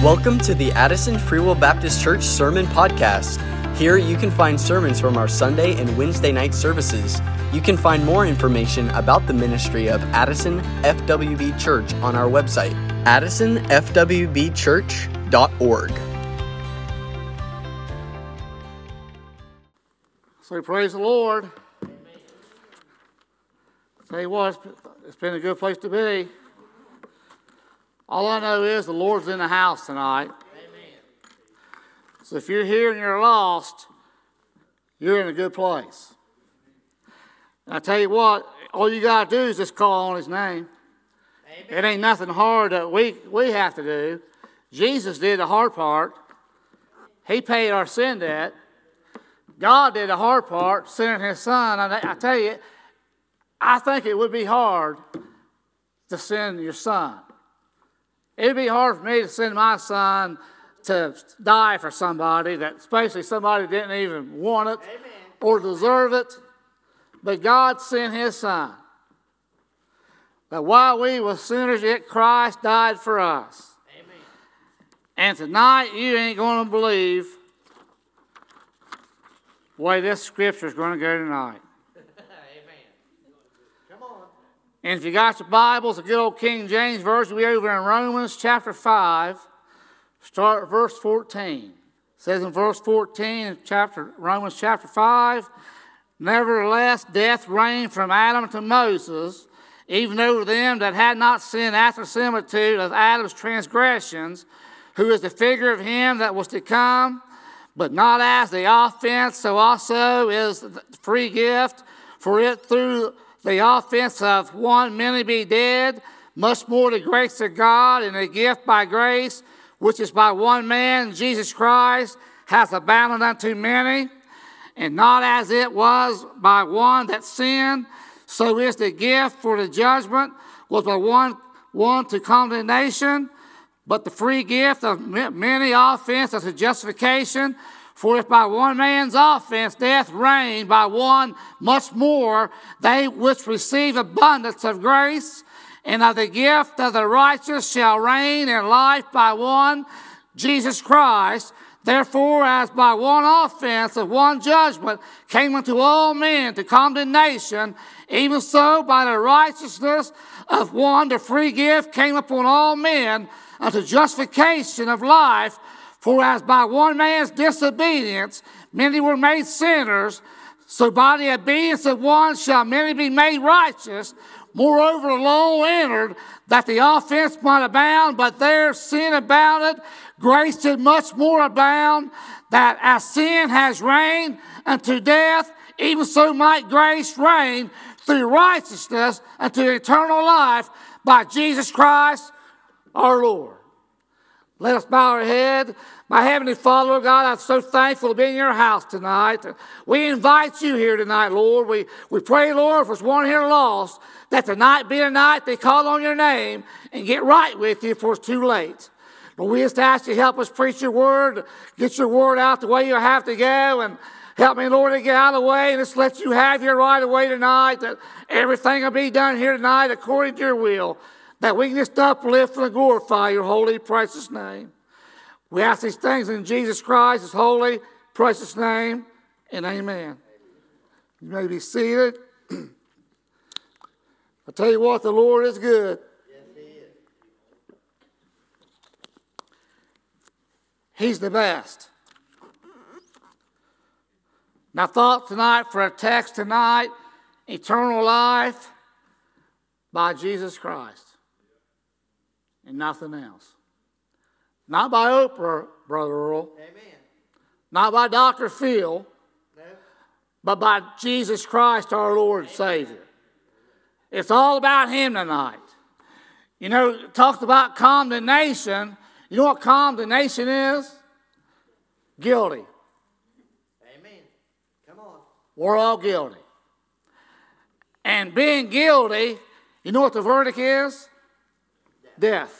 Welcome to the Addison Free Will Baptist Church Sermon Podcast. Here you can find sermons from our Sunday and Wednesday night services. You can find more information about the ministry of Addison FWB Church on our website, addisonfwbchurch.org. So praise the Lord. Tell you what, it's been a good place to be. All I know is the Lord's in the house tonight. Amen. So if you're here and you're lost, you're in a good place. And I tell you what, all you got to do is just call on His name. Amen. It ain't nothing hard that we have to do. Jesus did the hard part. He paid our sin debt. God did the hard part, sending His Son. I tell you, I think it would be hard to send your son. It would be hard for me to send my son to die for somebody, that especially somebody didn't even want it. Amen. Or deserve it. But God sent His Son. That while we were sinners, yet Christ died for us. Amen. And tonight, you ain't going to believe the way this scripture is going to go tonight. And if you got your Bibles, a good old King James Version, we're over in Romans chapter 5, start at verse 14. It says in verse 14 of Romans chapter 5, "Nevertheless, death reigned from Adam to Moses, even over them that had not sinned after the similitude of Adam's transgressions, who is the figure of him that was to come, but not as the offense, so also is the free gift, for it through the offense of one many be dead, much more the grace of God and the gift by grace, which is by one man, Jesus Christ, hath abounded unto many. And not as it was by one that sinned, so is the gift for the judgment, was by one to condemnation, but the free gift of many offense unto justification. For if by one man's offense death reigned, by one much more they which receive abundance of grace and of the gift of the righteous shall reign in life by one, Jesus Christ. Therefore, as by one offense of one judgment came unto all men to condemnation, even so by the righteousness of one the free gift came upon all men unto justification of life. For as by one man's disobedience many were made sinners, so by the obedience of one shall many be made righteous. Moreover, the law entered that the offense might abound, but there sin abounded, grace did much more abound, that as sin has reigned unto death, even so might grace reign through righteousness unto eternal life by Jesus Christ our Lord." Let us bow our head. My Heavenly Father, God, I'm so thankful to be in your house tonight. We invite you here tonight, Lord. We pray, Lord, if there's one here lost, that tonight be a night they call on your name and get right with you before it's too late. Lord, we just ask you to help us preach your word, get your word out the way you have to go, and help me, Lord, to get out of the way and just let you have your right of way tonight, that everything will be done here tonight according to your will, that we can just uplift and glorify your holy, precious name. We ask these things in Jesus Christ's holy, precious name, and amen. You may be seated. I tell you what, the Lord is good. Yes, He is. He's the best. Now, thought tonight for a text tonight, eternal life by Jesus Christ. And nothing else. Not by Oprah, Brother Earl. Amen. Not by Dr. Phil. No. But by Jesus Christ, our Lord and Savior. It's all about Him tonight. You know, it talks about condemnation. You know what condemnation is? Guilty. Amen. Come on. We're all guilty. And being guilty, you know what the verdict is? Death.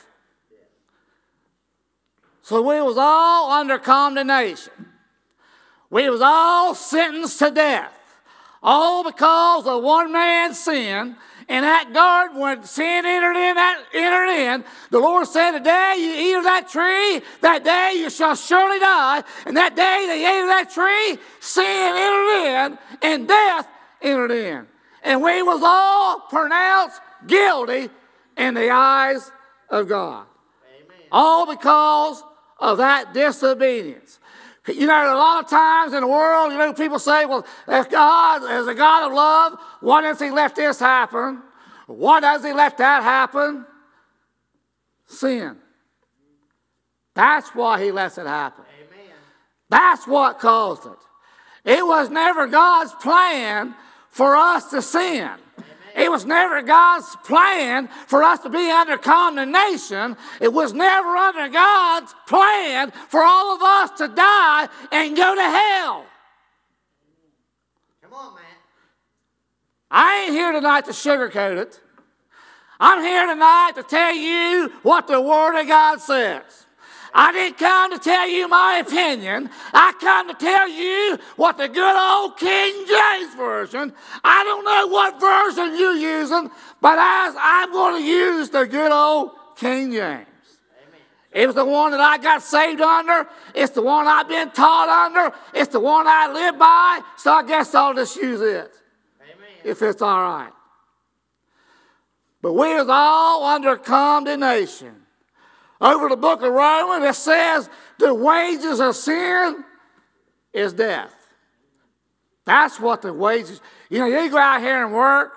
So we was all under condemnation. We was all sentenced to death. All because of one man's sin in that garden when sin entered in, the Lord said, the day you eat of that tree, that day you shall surely die. And that day they ate of that tree, sin entered in, and death entered in. And we was all pronounced guilty in the eyes of God. Amen. All because of that disobedience. You know, a lot of times in the world, you know, people say, well, if God is a God of love, why does he let this happen? Why does he let that happen? Sin. That's why he lets it happen. Amen. That's what caused it. It was never God's plan for us to sin. It was never God's plan for us to be under condemnation. It was never under God's plan for all of us to die and go to hell. Come on, Matt. I ain't here tonight to sugarcoat it. I'm here tonight to tell you what the Word of God says. I didn't come to tell you my opinion. I come to tell you what the good old King James Version, I don't know what version you're using, but I'm going to use the good old King James. Amen. It was the one that I got saved under. It's the one I've been taught under. It's the one I live by, so I guess I'll just use it, Amen. if it's all right. But we was all under condemnation. Over the book of Romans, it says the wages of sin is death. That's what the wages. You know, you go out here and work.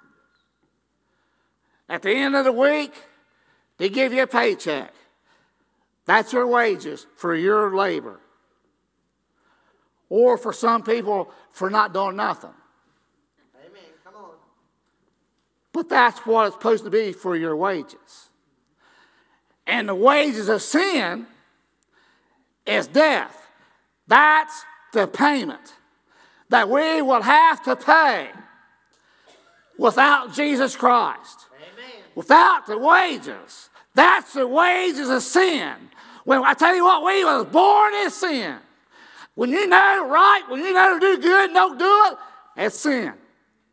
At the end of the week, they give you a paycheck. That's your wages for your labor. Or for some people, for not doing nothing. Amen. Come on. But that's what it's supposed to be for your wages. And the wages of sin is death. That's the payment that we will have to pay without Jesus Christ. Amen. Without the wages. That's the wages of sin. When I tell you what, we was born in sin. When you know right, when you know to do good and don't do it, it's sin. Amen.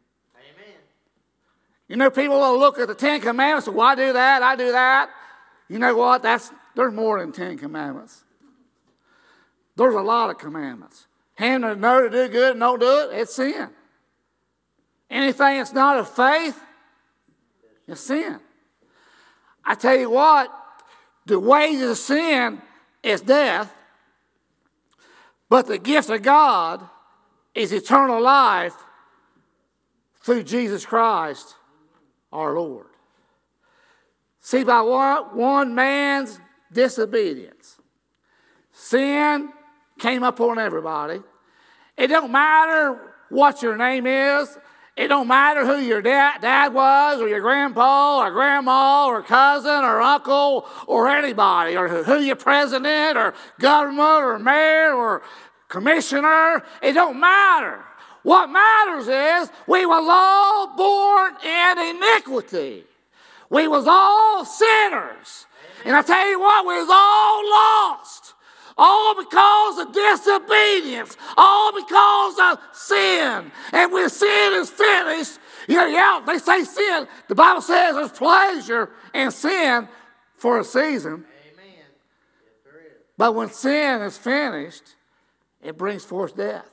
You know, people will look at the Ten Commandments and, well, I do that, I do that. You know what? There's more than 10 commandments. There's a lot of commandments. Him to know to do good and don't do it, it's sin. Anything that's not of faith, it's sin. I tell you what, the wages of sin is death, but the gift of God is eternal life through Jesus Christ, our Lord. See, by one man's disobedience, sin came upon everybody. It don't matter what your name is. It don't matter who your dad was, or your grandpa, or grandma, or cousin, or uncle, or anybody, or who your president, or government, or mayor, or commissioner. It don't matter. What matters is we was all born in iniquity. We was all sinners. And I tell you what, we was all lost. All because of disobedience. All because of sin. And when sin is finished, they say sin. The Bible says there's pleasure in sin for a season. Amen. Yes, there is. But when sin is finished, it brings forth death.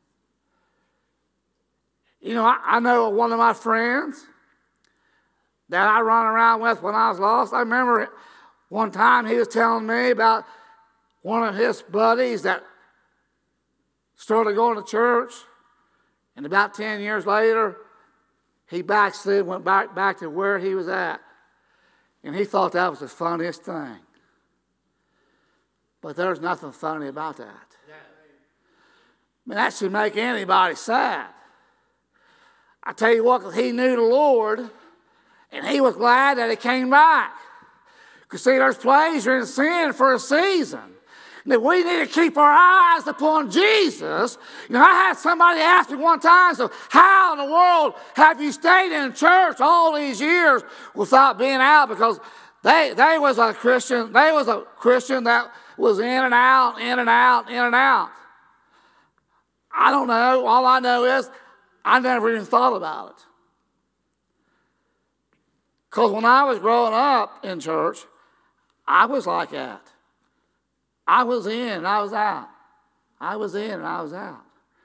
You know, I know one of my friends that I run around with when I was lost. I remember one time he was telling me about one of his buddies that started going to church, and about 10 years later, he backslid, went back to where he was at. And he thought that was the funniest thing. But there's nothing funny about that. I mean, that should make anybody sad. I tell you what, 'cause he knew the Lord, and he was glad that he came back. Because see, there's pleasure in sin for a season. That we need to keep our eyes upon Jesus. You know, I had somebody ask me one time, so how in the world have you stayed in church all these years without being out? Because they was a Christian that was in and out, in and out, in and out. I don't know. All I know is I never even thought about it. Because when I was growing up in church, I was like that. I was in and I was out. I was in and I was out.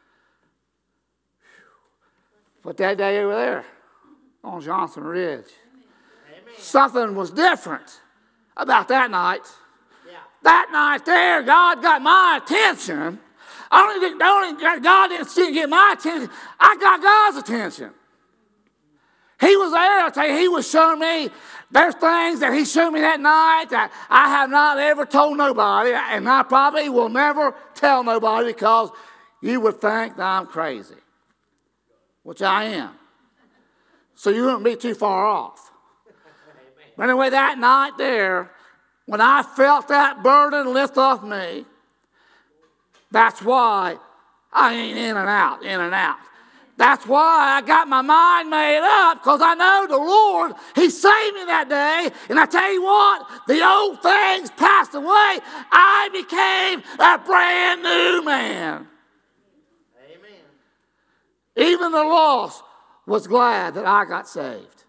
But that day over there on Johnson Ridge, something was different about that night. Yeah. That night there, God got my attention. God didn't get my attention. I got God's attention. He was there. I tell you, he was showing me. There's things that he showed me that night that I have not ever told nobody, and I probably will never tell nobody because you would think that I'm crazy, which I am. So you wouldn't be too far off. But anyway, that night there, when I felt that burden lift off me, that's why I ain't in and out, in and out. That's why I got my mind made up, because I know the Lord, he saved me that day. And I tell you what, the old things passed away. I became a brand new man. Amen. Even the lost was glad that I got saved.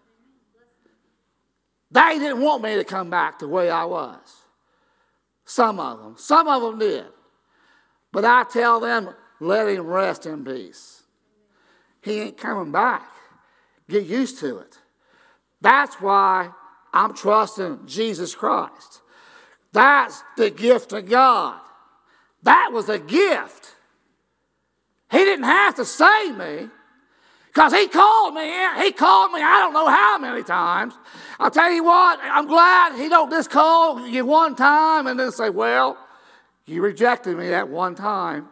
They didn't want me to come back the way I was. Some of them did. But I tell them, let him rest in peace. He ain't coming back. Get used to it. That's why I'm trusting Jesus Christ. That's the gift of God. That was a gift. He didn't have to save me because he called me in. He called me I don't know how many times. I'll tell you what, I'm glad he don't just call you one time and then say, well, you rejected me that one time.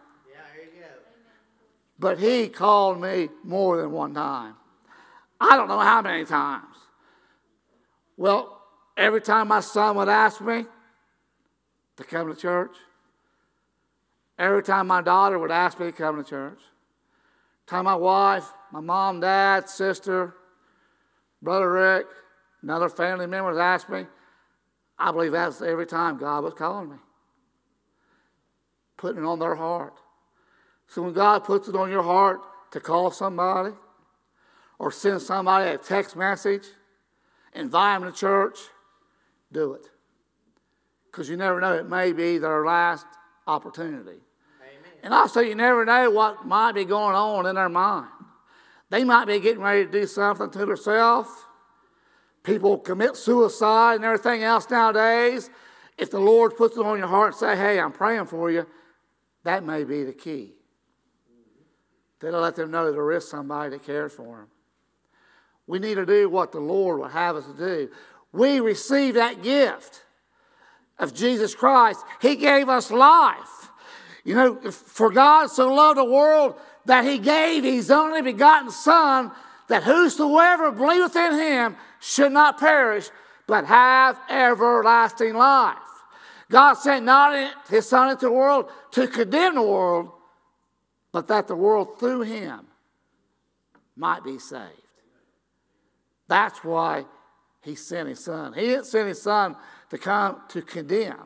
But he called me more than one time. I don't know how many times. Well, every time my son would ask me to come to church, every time my daughter would ask me to come to church, time my wife, my mom, dad, sister, Brother Rick, and other family members asked me, I believe that's every time God was calling me, putting it on their heart. So when God puts it on your heart to call somebody or send somebody a text message, invite them to church, do it. Because you never know, it may be their last opportunity. Amen. And also you never know what might be going on in their mind. They might be getting ready to do something to themselves. People commit suicide and everything else nowadays. If the Lord puts it on your heart and say, hey, I'm praying for you, that may be the key. That'll let them know there is somebody that cares for them. We need to do what the Lord will have us to do. We receive that gift of Jesus Christ. He gave us life. You know, for God so loved the world that he gave his only begotten Son, that whosoever believeth in him should not perish, but have everlasting life. God sent not his Son into the world to condemn the world, but that the world through him might be saved. That's why he sent his Son. He didn't send his Son to come to condemn.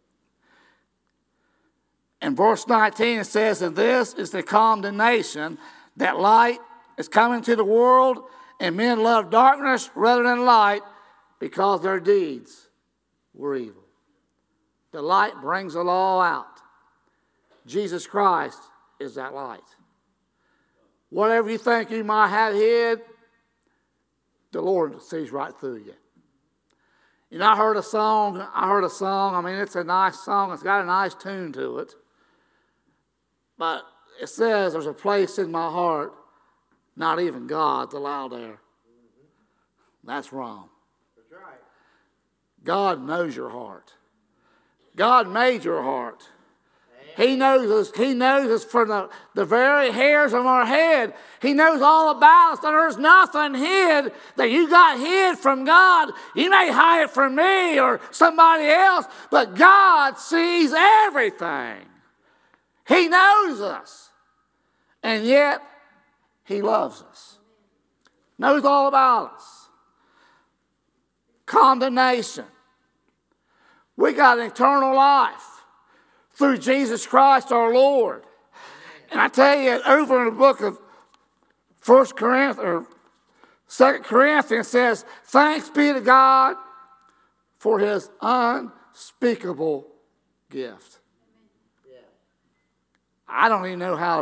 In verse 19 it says, and this is the condemnation, that light is coming to the world, and men love darkness rather than light, because their deeds were evil. The light brings the law out. Jesus Christ is that light. Whatever you think you might have hid, the Lord sees right through you. You know, I heard a song. I mean, it's a nice song. It's got a nice tune to it. But it says, there's a place in my heart, not even God's allowed there. That's wrong. That's right. God knows your heart. God made your heart. He knows us. He knows us from the very hairs of our head. He knows all about us. And there's nothing hid that you got hid from God. You may hide it from me or somebody else, but God sees everything. He knows us. And yet, he loves us. Knows all about us. Condemnation. We got eternal life through Jesus Christ our Lord. And I tell you, over in the book of 1 Corinthians, or 2 Corinthians says, thanks be to God for his unspeakable gift. Yeah. I don't know how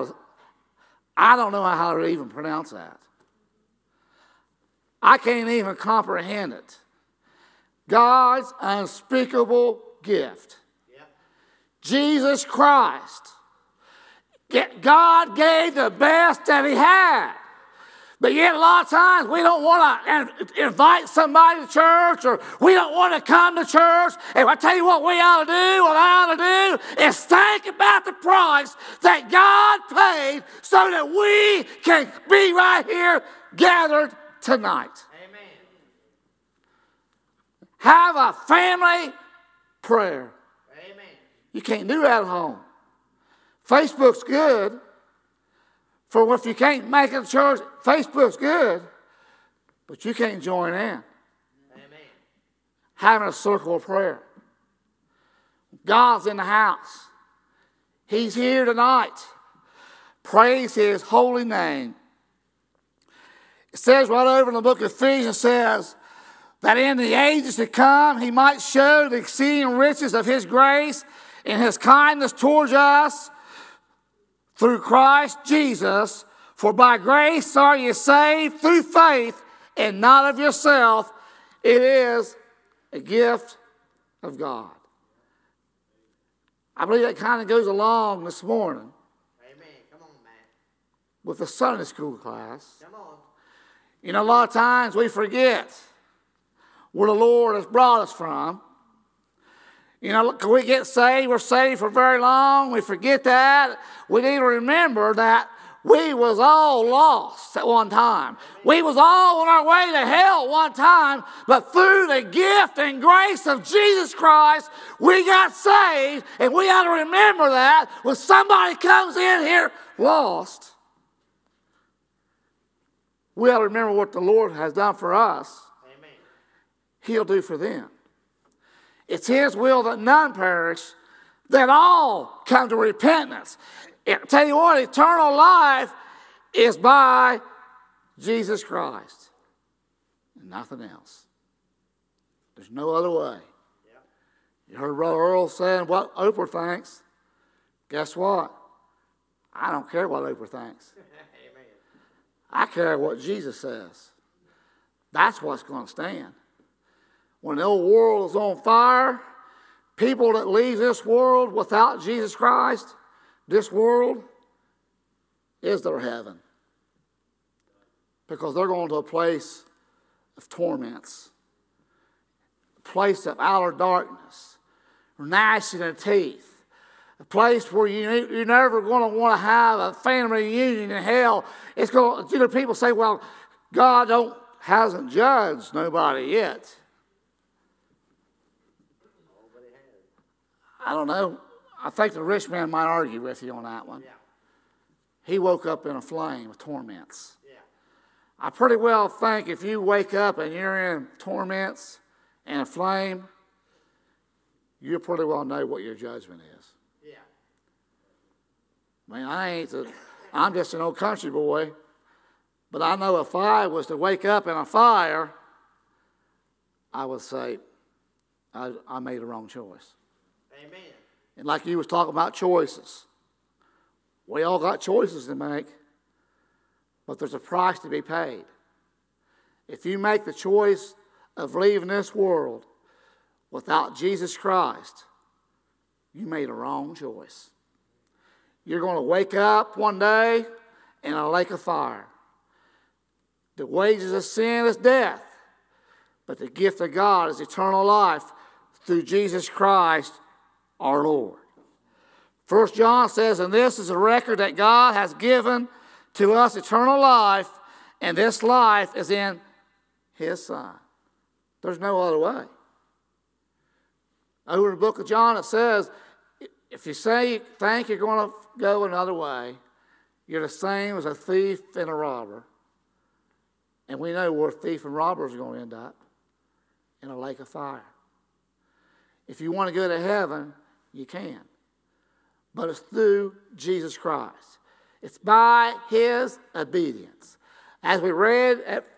to even pronounce that. I can't even comprehend it. God's unspeakable gift. Yeah. Jesus Christ. God gave the best that he had. But yet a lot of times we don't want to invite somebody to church, or we don't want to come to church. And I tell you what we ought to do, what I ought to do is think about the price that God paid so that we can be right here gathered tonight. Amen. Have a family prayer. Amen. You can't do that at home. Facebook's good. For if you can't make it to church, Facebook's good, but you can't join in. Amen. Having a circle of prayer. God's in the house. He's here tonight. Praise his holy name. It says right over in the book of Ephesians, says that in the ages to come, he might show the exceeding riches of his grace and his kindness towards us, through Christ Jesus, for by grace are you saved through faith, and not of yourself. It is a gift of God. I believe that kind of goes along this morning Amen. Come on, Matt. with the Sunday school class. Come on. You know, a lot of times we forget where the Lord has brought us from. You know, can we get saved? We're saved for very long. We forget that. We need to remember that we was all lost at one time. We was all on our way to hell at one time, but through the gift and grace of Jesus Christ, we got saved, and we ought to remember that when somebody comes in here lost, we ought to remember what the Lord has done for us. Amen. He'll do for them. It's his will that none perish, that all come to repentance. I tell you what, eternal life is by Jesus Christ and nothing else. There's no other way. Yep. You heard Brother Earl saying what Oprah thinks. Guess what? I don't care what Oprah thinks. Amen. I care what Jesus says. That's what's going to stand. When the old world is on fire, people that leave this world without Jesus Christ, this world is their heaven. Because they're going to a place of torments, a place of outer darkness, gnashing of teeth, a place where you're never going to want to have a family reunion in hell. It's going. You know, people say, "Well, God hasn't judged nobody yet." I don't know. I think the rich man might argue with you on that one. Yeah. He woke up in a flame of torments. Yeah. I pretty well think if you wake up and you're in torments and a flame, you pretty well know what your judgment is. Yeah. I mean, I'm just an old country boy, but I know if I was to wake up in a fire, I would say I made the wrong choice. Amen. And like you was talking about choices, we all got choices to make, but there's a price to be paid. If you make the choice of leaving this world without Jesus Christ, you made a wrong choice. You're going to wake up one day in a lake of fire. The wages of sin is death, but the gift of God is eternal life through Jesus Christ our Lord. 1 John says, and this is a record that God has given to us eternal life, and this life is in his Son. There's no other way. Over in the book of John it says, if you say you think you're going to go another way, you're the same as a thief and a robber. And we know where thief and robbers are going to end up, in a lake of fire. If you want to go to heaven, you can. But it's through Jesus Christ. It's by his obedience. As we read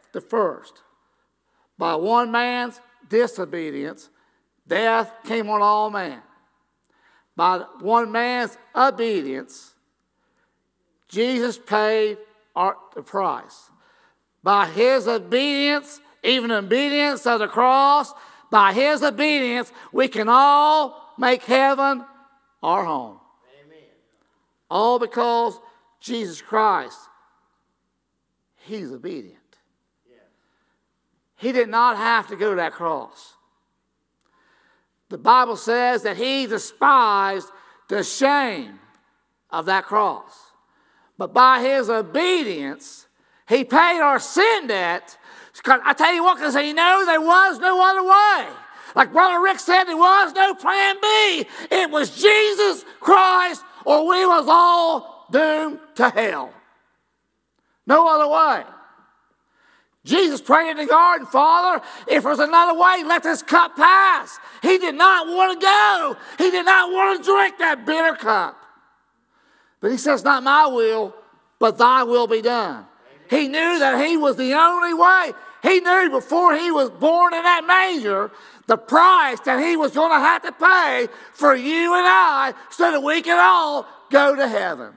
the first. By one man's disobedience, death came on all men. By one man's obedience, Jesus paid the price. By his obedience, even obedience of the cross, by his obedience, we can all make heaven our home. Amen. All because Jesus Christ, he's obedient. Yeah. He did not have to go to that cross. The Bible says that he despised the shame of that cross. But by his obedience, he paid our sin debt. I tell you what, because he knew there was no other way. Like Brother Rick said, there was no plan B. It was Jesus Christ, or we was all doomed to hell. No other way. Jesus prayed in the garden, Father, if there's another way, let this cup pass. He did not want to go. He did not want to drink that bitter cup. But he says, not my will, but thy will be done. He knew that he was the only way. He knew before he was born in that manger the price that he was going to have to pay for you and I so that we can all go to heaven.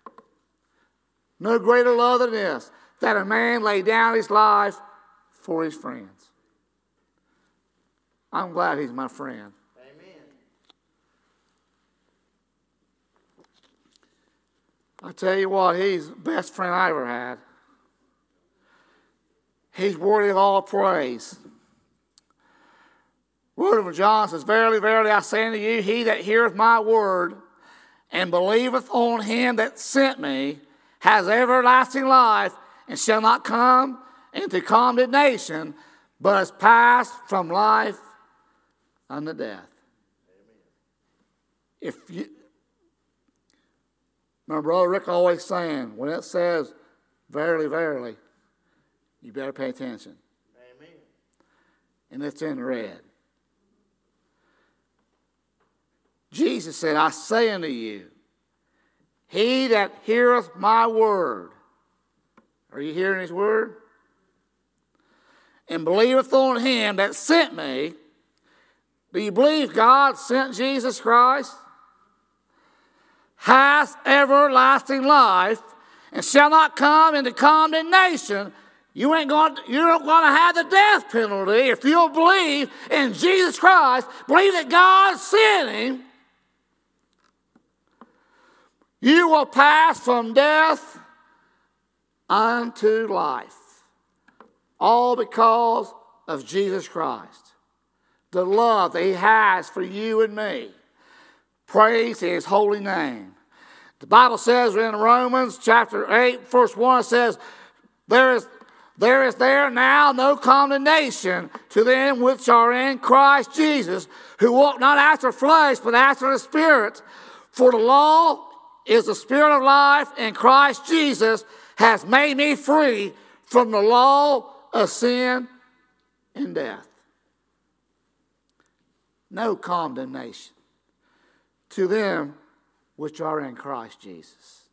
No greater love than this, that a man lay down his life for his friends. I'm glad he's my friend. Amen. I tell you what, he's the best friend I ever had. He's worthy of all praise. Word of John says, verily, verily, I say unto you, he that heareth my word and believeth on him that sent me has everlasting life and shall not come into condemnation, but is passed from life unto death. If you, my brother Rick always saying, when it says, verily, verily, you better pay attention. Amen. And it's in red. Jesus said, I say unto you, he that heareth my word. Are you hearing his word? And believeth on him that sent me. Do you believe God sent Jesus Christ? Hath everlasting life and shall not come into condemnation. You're not going to have the death penalty if you'll believe in Jesus Christ, believe that God sent him. You will pass from death unto life. All because of Jesus Christ. The love that he has for you and me. Praise his holy name. The Bible says in Romans chapter 8, verse 1, it says, There is now no condemnation to them which are in Christ Jesus, who walk not after flesh, but after the Spirit. For the law is the Spirit of life, and Christ Jesus has made me free from the law of sin and death. No condemnation to them which are in Christ Jesus.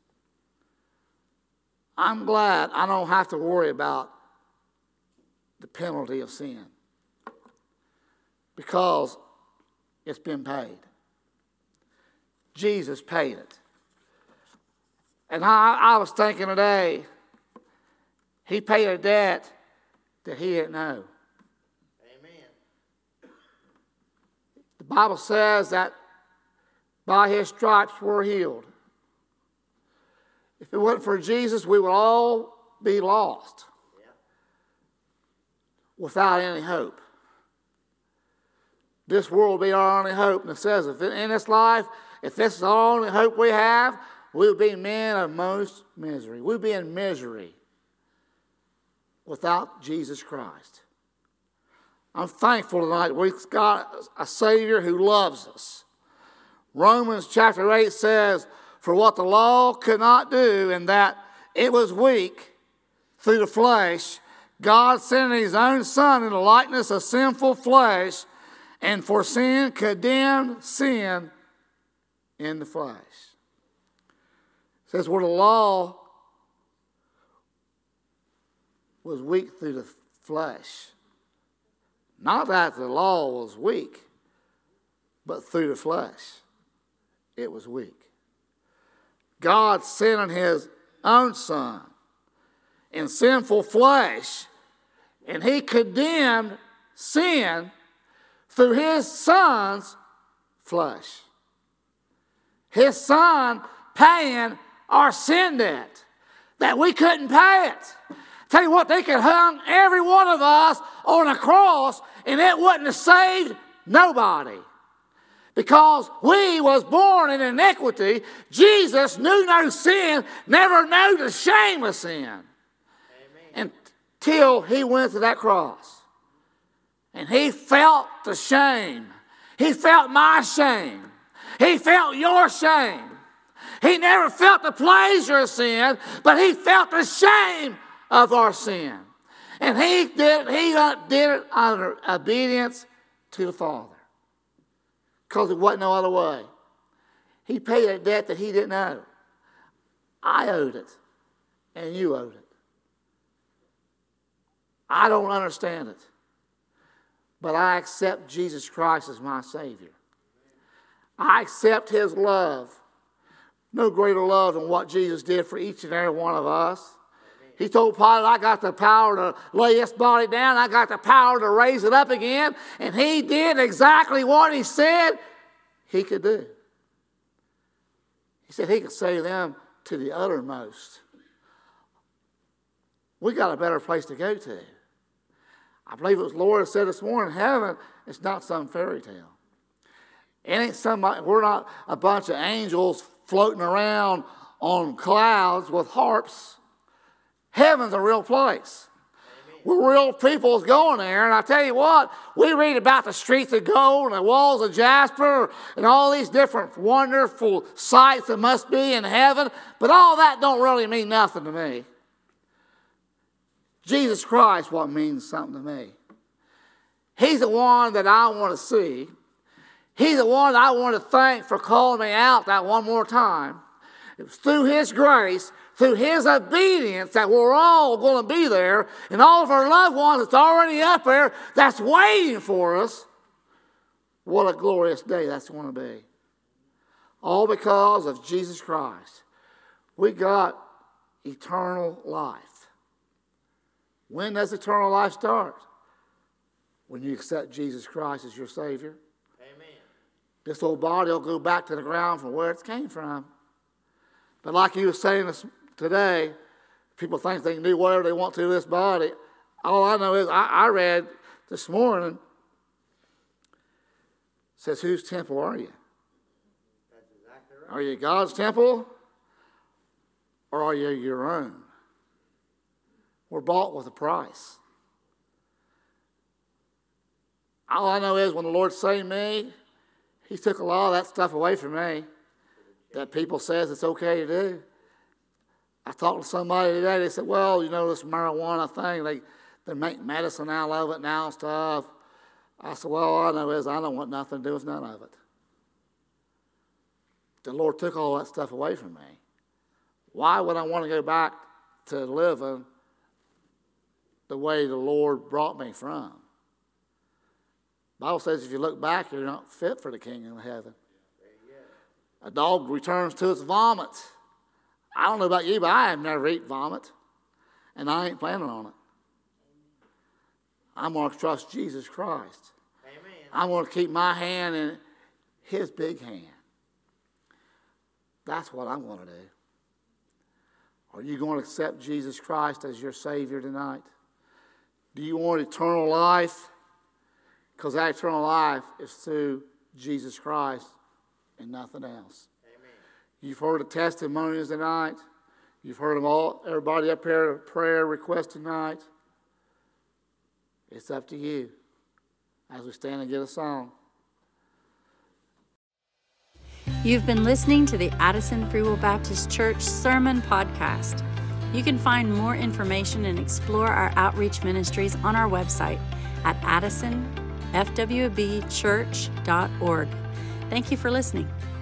I'm glad I don't have to worry about the penalty of sin because it's been paid. Jesus paid it. And I was thinking today, he paid a debt that he didn't know. Amen. The Bible says that by his stripes we're healed. If it wasn't for Jesus, we would all be lost. Yeah. Without any hope. This world will be our only hope. And it says, if in this life, if this is our only hope we have, we'll be men of most misery. We'll be in misery without Jesus Christ. I'm thankful tonight we've got a Savior who loves us. Romans chapter 8 says, for what the law could not do, and that it was weak through the flesh, God sent his own Son in the likeness of sinful flesh, and for sin condemned sin in the flesh. It says, where the law was weak through the flesh. Not that the law was weak, but through the flesh, it was weak. God sent his own Son in sinful flesh, and he condemned sin through his Son's flesh. His Son paying our sin debt that we couldn't pay it. Tell you what, they could hung every one of us on a cross and it wouldn't have saved nobody. Because we was born in iniquity, Jesus knew no sin, never knew the shame of sin. Amen. Until he went to that cross. And he felt the shame. He felt my shame. He felt your shame. He never felt the pleasure of sin, but he felt the shame of our sin. And he did it under obedience to the Father. Because there wasn't no other way. He paid a debt that he didn't owe. I owed it, and you owed it. I don't understand it, but I accept Jesus Christ as my Savior. I accept his love. No greater love than what Jesus did for each and every one of us. He told Pilate, I got the power to lay this body down. I got the power to raise it up again. And he did exactly what he said he could do. He said he could save them to the uttermost. We got a better place to go to. I believe it was Laura said this morning, heaven is not some fairy tale. It ain't somebody, we're not a bunch of angels floating around on clouds with harps. Heaven's a real place. We're real people's going there. And I tell you what, we read about the streets of gold and the walls of jasper and all these different wonderful sights that must be in heaven. But all that don't really mean nothing to me. Jesus Christ what means something to me. He's the one that I want to see. He's the one that I want to thank for calling me out that one more time. It was through his grace, through his obedience that we're all going to be there. And all of our loved ones that's already up there, that's waiting for us. What a glorious day that's going to be. All because of Jesus Christ. We got eternal life. When does eternal life start? When you accept Jesus Christ as your Savior. Amen. This old body will go back to the ground from where it came from. But like he was saying today, people think they can do whatever they want to this body. All I know is I read this morning, it says, whose temple are you? That's exactly right. Are you God's temple or are you your own? We're bought with a price. All I know is when the Lord saved me, he took a lot of that stuff away from me that people says it's okay to do. I talked to somebody today, they said, well, you know, this marijuana thing, they make medicine out of it now and stuff. I said, well, all I know is I don't want nothing to do with none of it. The Lord took all that stuff away from me. Why would I want to go back to living the way the Lord brought me from? The Bible says if you look back, you're not fit for the kingdom of heaven. A dog returns to its vomit. I don't know about you, but I have never eaten vomit, and I ain't planning on it. I'm going to trust Jesus Christ. Amen. I'm going to keep my hand in his big hand. That's what I'm going to do. Are you going to accept Jesus Christ as your Savior tonight? Do you want eternal life? Because that eternal life is through Jesus Christ and nothing else. Amen. You've heard the testimonies tonight. You've heard them all. Everybody up here, prayer request tonight. It's up to you as we stand and get a song. You've been listening to the Addison Free Will Baptist Church Sermon Podcast. You can find more information and explore our outreach ministries on our website at addisonfwbchurch.org. Thank you for listening.